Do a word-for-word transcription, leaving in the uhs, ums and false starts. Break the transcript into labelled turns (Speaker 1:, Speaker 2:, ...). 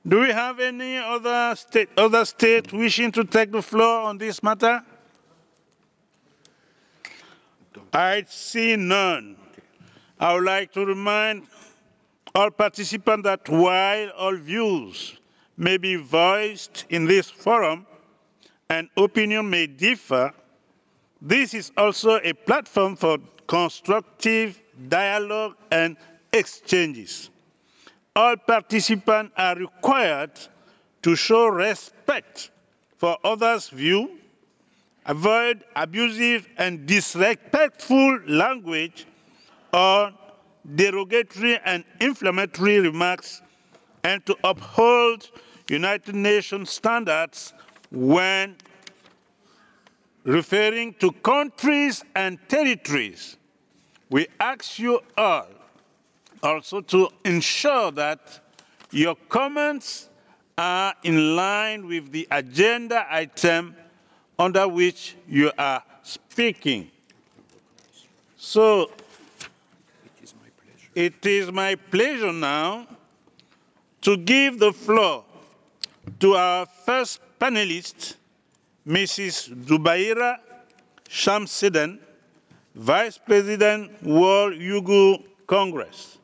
Speaker 1: Do we have any other state, other state wishing to take the floor on this matter? I see none. I would like to remind all participants that while all views may be voiced in this forum and opinion may differ, this is also a platform for constructive dialogue and exchanges. All participants are required to show respect for others' view, avoid abusive and disrespectful language or derogatory and inflammatory remarks, and to uphold United Nations standards when referring to countries and territories. We ask you all also to ensure that your comments are in line with the agenda item under which you are speaking. So, it is my pleasure now to give the floor to our first panelist, Missus Dubaira Shamsiden, Vice President, World Yugu Congress.